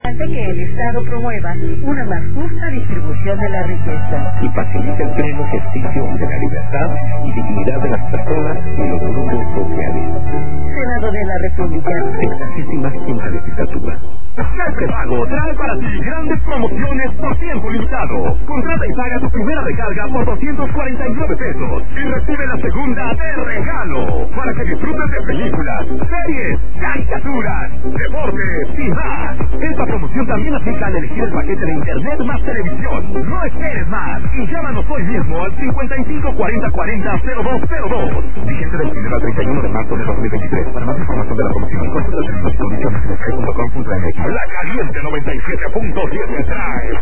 Hace que el Estado promueva una más justa distribución de la riqueza y facilite el pleno ejercicio de la libertad y dignidad de las personas y los grupos sociales. Senado de la República. 65ª legislatura. Prepago trae para ti grandes promociones por tiempo limitado. Contrata y paga tu primera recarga por 249 pesos y recibe la segunda de regalo para que disfrutes de películas, series, caricaturas, deportes y más. Esta promoción también aplica al elegir el paquete de internet más televisión. No esperes más y llámanos hoy mismo al 55 40 40 0202. Vigente del 1 al 31 de marzo de 2023. Para más información de la promoción, consulta las condiciones en sky.com.mx. La Caliente 97.7 trae